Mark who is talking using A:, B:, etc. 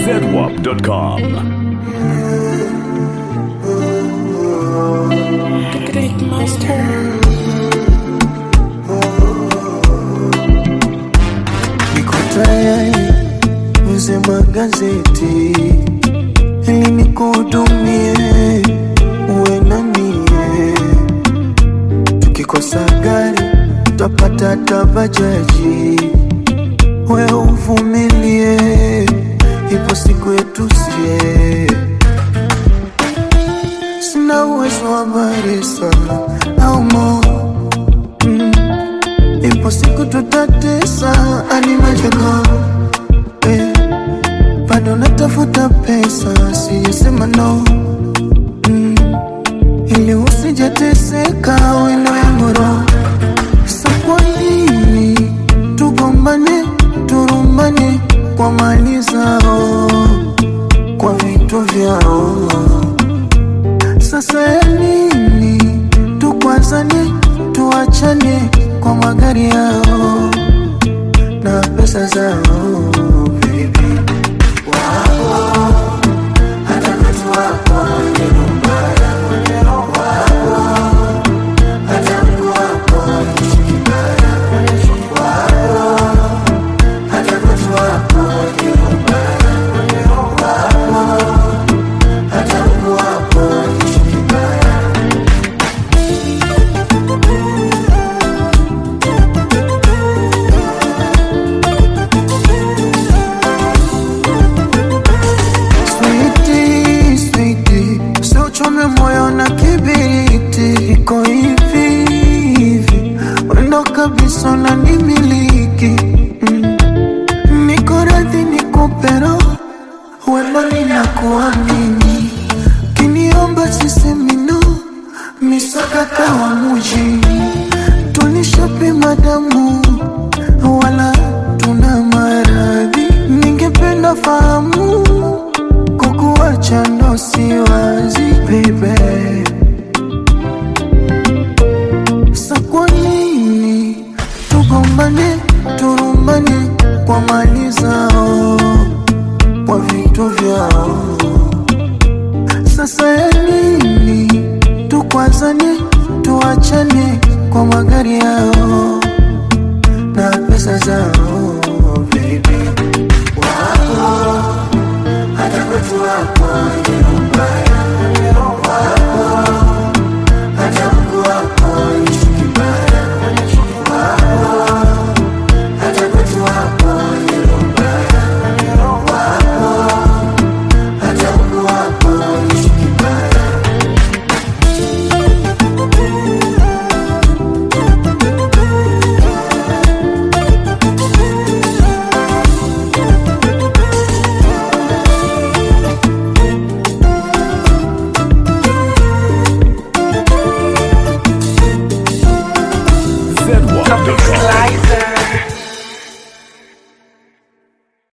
A: zedwap.com.
B: Great Master.
C: Niko tayari uzima gazeti ili nikuhudumie, uwe na mie. Tukikosa gari tutapata tabajaji, we uvumilie, ipo siku yetu sie. Sina uwezo wa barisa au mo, ipo siku tutatesa ani majago. Bado natafuta pesa, siyesema no, ili usijateseka weno yangu roho. Sa kwa nini tugombane, turumbane kwa mali zao, kwa vitu vyao? Sasa ya nini tukwazane, tuachane kwa magari yao na pesa zao, baby. Wapo hata watu wako wenye rumbaya, wapo hata mtu wako wenye shikibaya, wapo hata watu wako wenye rumbaya, wapo hata mtu wako wenye shikibaya. Chome moyo na kibiriti, iko hivi hivi, wendo kabisa na nimiliki. Niko radhi nikupe roho, wendo ninakuamini. Kiniomba sisemi no, misakata wa muji. Tulishapima damu,